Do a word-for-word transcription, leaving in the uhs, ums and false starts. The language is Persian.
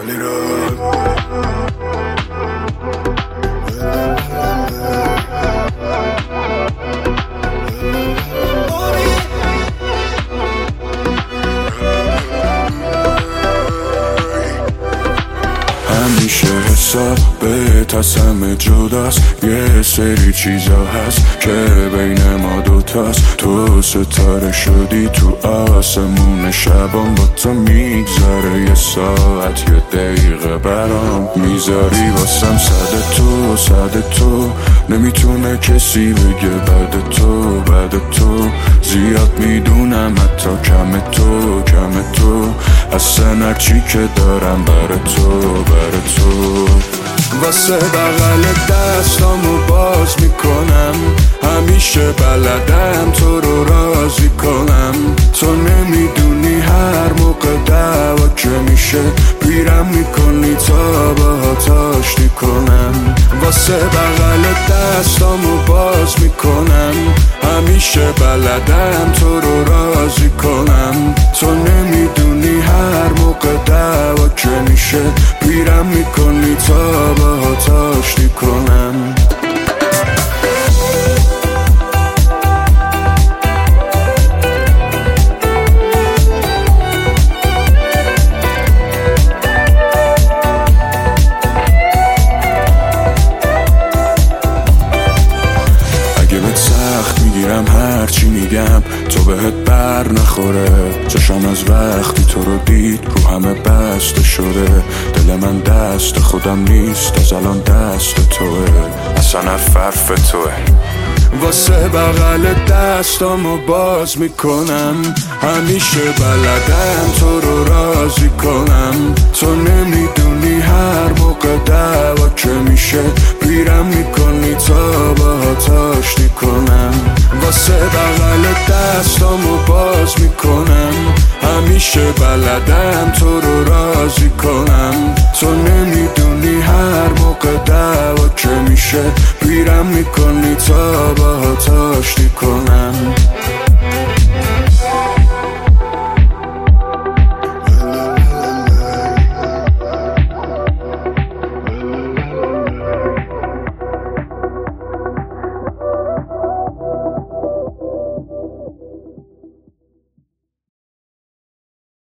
ولی را همیشه حساب بهت از همه جداست. یه سری چیزا هست که بین ما دوتاست. تو ستاره شدی تو آسمون شبام، با تو میگذره یه ساعت یه دقیقه برام میذاری واسم صد تو صد تو. نمیتونه کسی بگه بعد تو بعد تو. زیاد میدونم حتی کم تو کم تو. اصلا هرچی که دارم بر تو بر تو. واسه بغل دستامو باز میکنم، همیشه بلدم تو رو راضی کنم. تو نمیدونی هر موقع دعوا که میشه پیرم میکنی تا باهات آشتی کنم. واسه بغل دستامو باز میکنم، همیشه بلدم تو رو راضی کنم. تو نمیدونی هر موقع دعوا که میشه پیرم میکنی تا باهات آشتی کنم. میگیرم هرچی میگم تو بهت بر نخوره. چشم از وقتی تو رو دید رو همه بسته شده. دل من دست خودم نیست از الان دست توه. اصلا حرف توه. واسه بغل دستامو باز میکنم، همیشه بلدم تو رو راضی کنم. تو نمیدونی هر موقع دعوا که میشه پیرم میکنی تا باهات آشتی کنم. واسه بغل دستامو باز میکنم، همیشه بلدم تو رو راضی کنم. تو نمیدونی هر موقع دعوا که میشه پیرم میکنی تا باهات آشتی کنم.